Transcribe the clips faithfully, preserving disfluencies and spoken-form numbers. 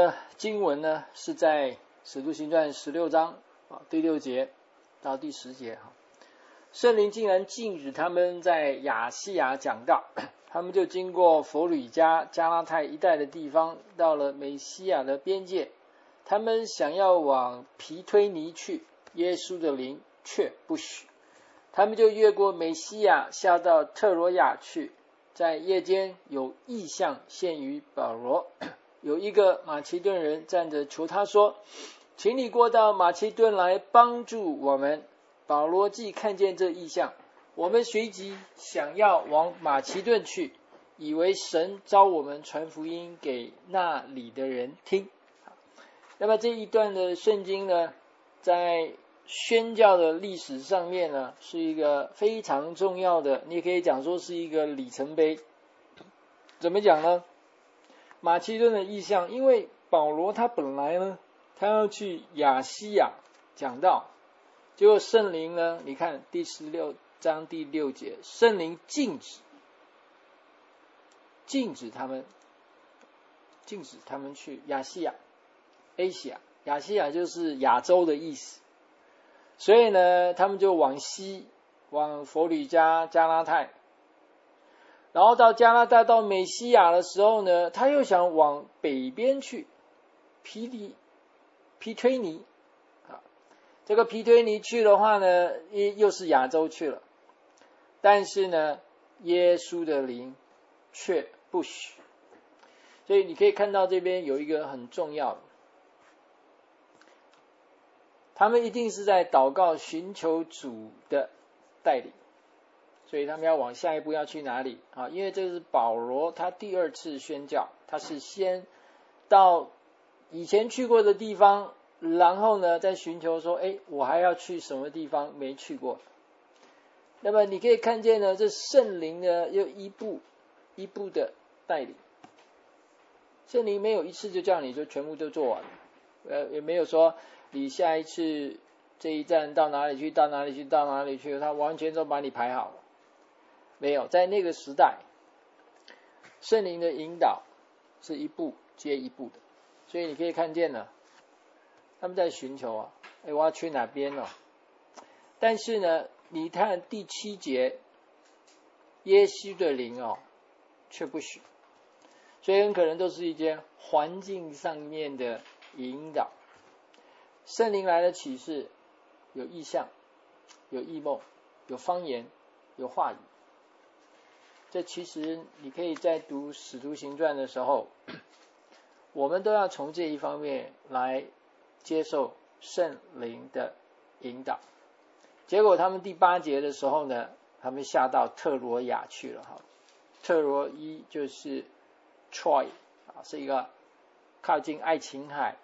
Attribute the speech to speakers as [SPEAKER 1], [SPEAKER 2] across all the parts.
[SPEAKER 1] 的经文呢是在使徒行传十六章啊第六节到第十节哈。圣灵竟然禁止他们在亚细亚讲道，他们就经过弗吕加、加拉太一带的地方，到了美西亚的边界。他们想要往皮推尼去，耶稣的灵却不许。他们就越过美西亚，下到特罗亚去。在夜间有异象现于保罗，有一个马其顿人站着求他说：“请你过到马其顿来帮助我们。”保罗既看见这异象，我们随即想要往马其顿去，以为神召我们传福音给那里的人听。那么这一段的圣经呢，在宣教的历史上面呢，是一个非常重要的，你可以讲说是一个里程碑。怎么讲呢？马其顿的异象，因为保罗他本来呢，他要去亚细亚讲道，结果圣灵呢，你看第十六章第六节，圣灵禁止禁止他们禁止他们去亚细亚 Asia， 亚细亚就是亚洲的意思。所以呢，他们就往西，往弗吕加、加拉太，然后到加拉太到美西亚的时候呢，他又想往北边去，皮里皮推尼。这个皮推尼去的话呢，又是亚洲去了，但是呢，耶稣的灵却不许。所以你可以看到这边有一个很重要的，他们一定是在祷告寻求主的带领，所以他们要往下一步要去哪里啊？因为这是保罗他第二次宣教，他是先到以前去过的地方，然后呢再寻求说，哎，我还要去什么地方没去过。那么你可以看见呢，这圣灵呢又一步一步的带领，圣灵没有一次就叫你就全部都做完了，呃，也没有说你下一次这一站到哪里去，到哪里去，到哪里去，他完全都把你排好了。没有，在那个时代，圣灵的引导是一步接一步的，所以你可以看见了，他们在寻求啊，哎，我要去哪边哦？但是呢，你看第七节，耶稣的灵哦，却不许，所以很可能都是一件环境上面的引导。圣灵来的启示，有异象，有异梦，有方言，有话语。这其实你可以在读使徒行传的时候，我们都要从这一方面来接受圣灵的引导。结果他们第八节的时候呢，他们下到特罗亚去了哈。特罗伊就是 Troy 啊，是一个靠近爱琴海，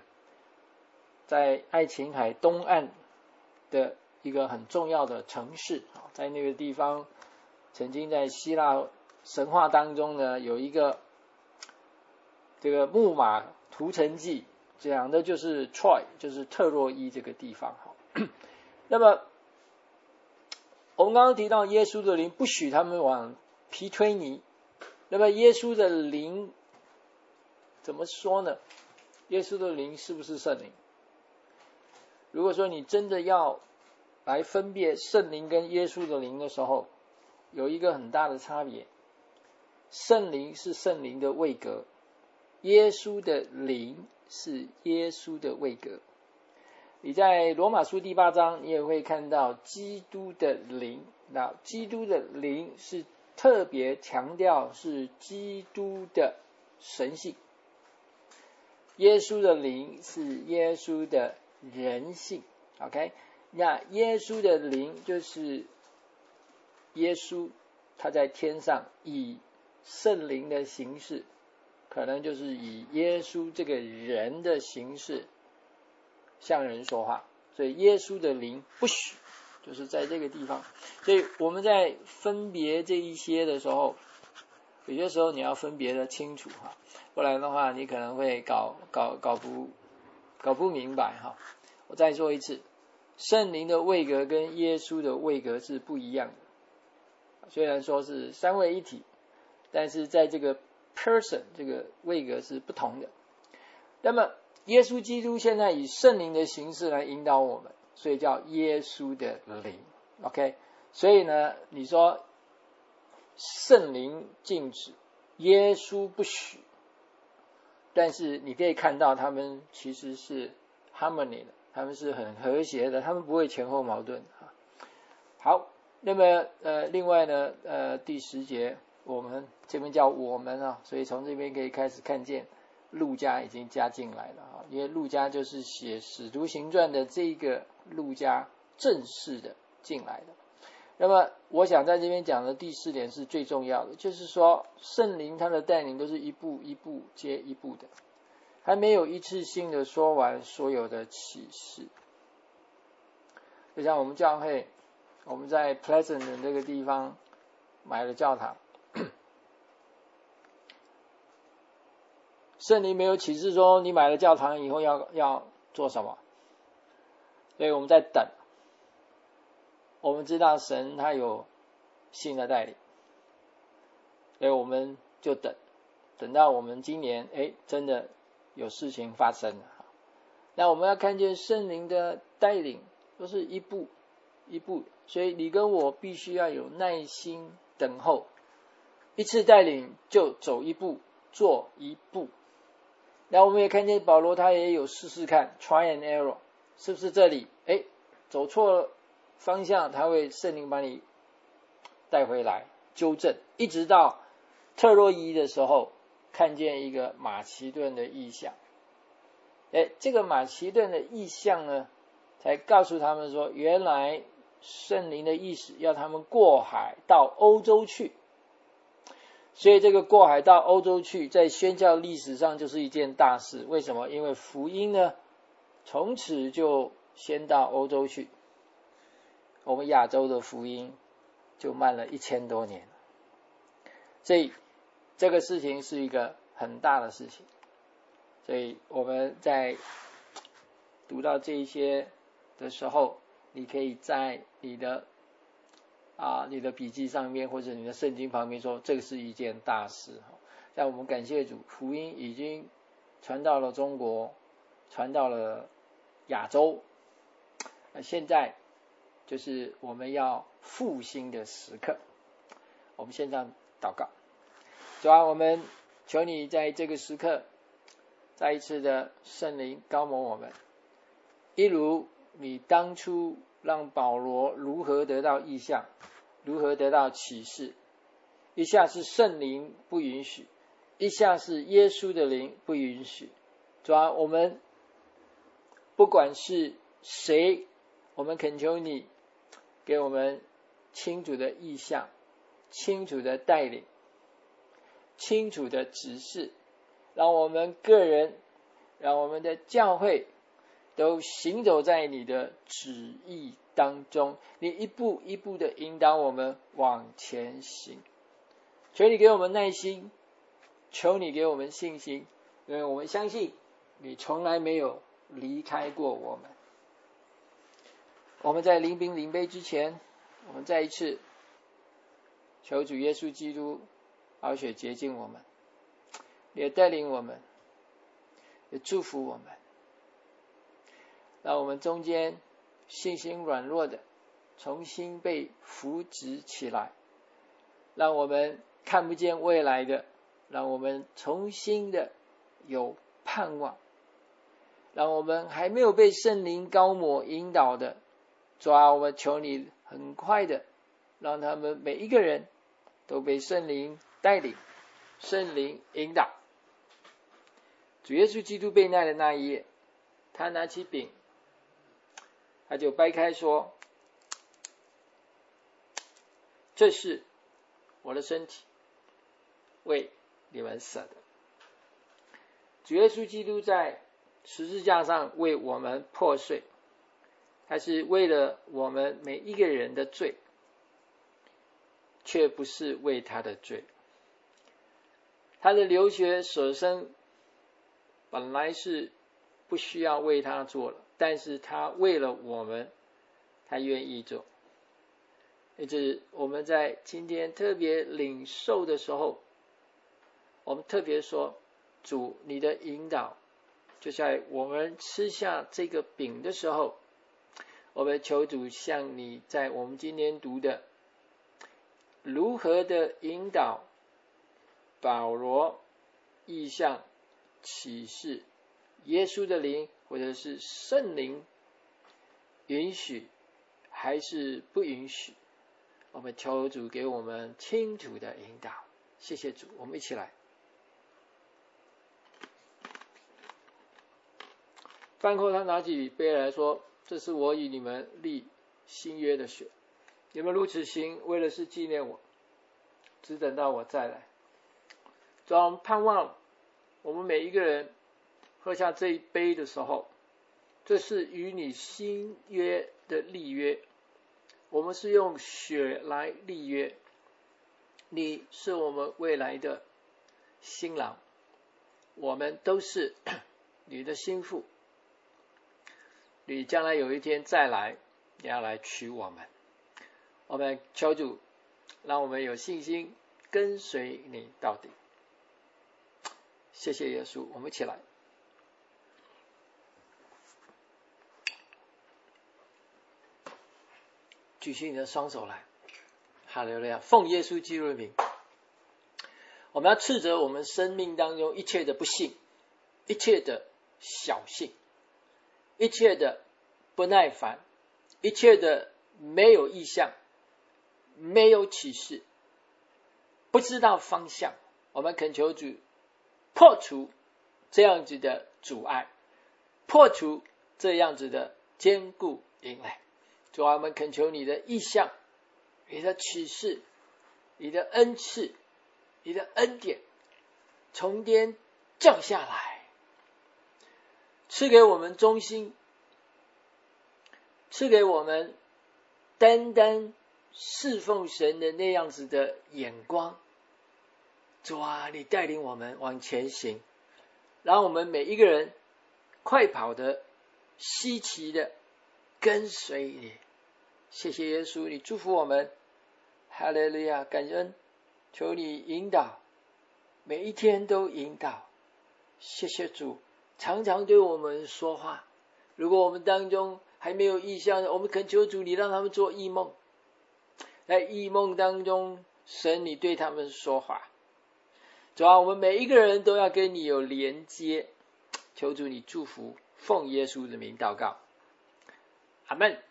[SPEAKER 1] 在爱琴海东岸的一个很重要的城市啊，在那个地方，曾经在希腊神话当中呢，有一个这个木马屠城记，讲的就是 Troy， 就是特洛伊这个地方哈。那么我们刚刚提到耶稣的灵不许他们往皮推尼，那么耶稣的灵怎么说呢？耶稣的灵是不是圣灵？如果说你真的要来分辨圣灵跟耶稣的灵的时候，有一个很大的差别。圣灵是圣灵的位格，耶稣的灵是耶稣的位格。你在罗马书第八章，你也会看到基督的灵。那基督的灵是特别强调是基督的神性，耶稣的灵是耶稣的人性。 OK， 那耶稣的灵就是耶稣他在天上以圣灵的形式，可能就是以耶稣这个人的形式向人说话，所以耶稣的灵不许，就是在这个地方。所以我们在分别这一些的时候，有些时候你要分别的清楚哈，不然的话你可能会搞搞搞不搞不明白哈。我再说一次，圣灵的位格跟耶稣的位格是不一样的，虽然说是三位一体，但是在这个 person 这个位格是不同的。 那么耶稣基督现在以圣灵的形式来引导我们，所以叫耶稣的灵。 OK， 所以呢，你说圣灵禁止，耶稣不许，但是你可以看到他们其实是 harmony 的，他们是很和谐的，他们不会前后矛盾。好，那么呃，另外呢，呃，第十节我们这边叫我们啊，所以从这边可以开始看见路加已经加进来了啊，因为路加就是写使徒行传的这个路加正式的进来的。那么我想在这边讲的第四点是最重要的，就是说圣灵他的带领都是一步一步接一步的，还没有一次性的说完所有的启示。就像我们教会，我们在 Pleasant 的这个地方买了教堂，圣灵没有启示说你买了教堂以后要要做什么，所以我们在等。我们知道神他有新的带领，所以我们就等，等到我们今年哎真的有事情发生了。那我们要看见圣灵的带领都是一步一步，所以你跟我必须要有耐心等候，一次带领就走一步做一步。那我们也看见保罗他也有试试看 try and error， 是不是这里哎走错了方向，他会圣灵把你带回来纠正，一直到特洛伊的时候看见一个马其顿的异象。诶，这个马其顿的异象呢，才告诉他们说，原来圣灵的意思要他们过海到欧洲去。所以这个过海到欧洲去，在宣教历史上就是一件大事。为什么？因为福音呢，从此就先到欧洲去。我们亚洲的福音就慢了一千多年，所以这个事情是一个很大的事情。所以我们在读到这一些的时候，你可以在你的啊你的笔记上面或者你的圣经旁边说，这个是一件大事。但我们感谢主，福音已经传到了中国，传到了亚洲，现在就是我们要复兴的时刻。我们线上祷告，主啊，我们求你在这个时刻再一次的圣灵高摩我们，一如你当初让保罗如何得到异象，如何得到启示，一下是圣灵不允许，一下是耶稣的灵不允许。主啊，我们不管是谁，我们恳求你给我们清楚的意象，清楚的带领，清楚的指示，让我们个人，让我们的教会都行走在你的旨意当中，你一步一步的引导我们往前行。求你给我们耐心，求你给我们信心，因为我们相信你从来没有离开过我们。我们在临饼领杯之前，我们再一次求主耶稣基督宝血洁净我们，也带领我们，也祝福我们，让我们中间信心软弱的重新被扶植起来，让我们看不见未来的，让我们重新的有盼望，让我们还没有被圣灵高摩引导的，主啊，我们求你很快的让他们每一个人都被圣灵带领，圣灵引导。主耶稣基督被难的那一夜，他拿起饼，他就掰开说，这是我的身体，为你们舍的。主耶稣基督在十字架上为我们破碎，他是为了我们每一个人的罪，却不是为他的罪。他的流血舍身本来是不需要为他做了，但是他为了我们，他愿意做。也就是我们在今天特别领受的时候，我们特别说，主你的引导就在我们吃下这个饼的时候，我们求主像你在我们今天读的如何的引导保罗意象启示，耶稣的灵或者是圣灵允许还是不允许，我们求主给我们清楚的引导。谢谢主，我们一起来。饭后他拿起杯来说，这是我与你们立新约的血，你们如此行，为的是纪念我，只等到我再来。主啊，我们盼望我们每一个人喝下这一杯的时候，这是与你新约的立约，我们是用血来立约，你是我们未来的新郎，我们都是你的心腹，你将来有一天再来，你要来娶我们。我们求主让我们有信心跟随你到底。谢谢耶稣，我们一起来。举起你的双手来，哈利路亚！奉耶稣基督的名，我们要斥责我们生命当中一切的不幸，一切的小幸，一切的不耐烦，一切的没有意向，没有启示，不知道方向。我们恳求主破除这样子的阻碍，破除这样子的坚固营垒。主啊，我们恳求你的意象，你的启示，你的恩赐，你的恩典从天降下来，赐给我们忠心，赐给我们单单侍奉神的那样子的眼光。主啊，你带领我们往前行，让我们每一个人快跑的稀奇的跟随你。谢谢耶稣，你祝福我们，哈利路亚，感恩，求你引导，每一天都引导。谢谢主，常常对我们说话。如果我们当中还没有意向，我们恳求主，你让他们做异梦，在异梦当中，神你对他们说话。主啊，我们每一个人都要跟你有连接，求主你祝福，奉耶稣的名祷告，阿们。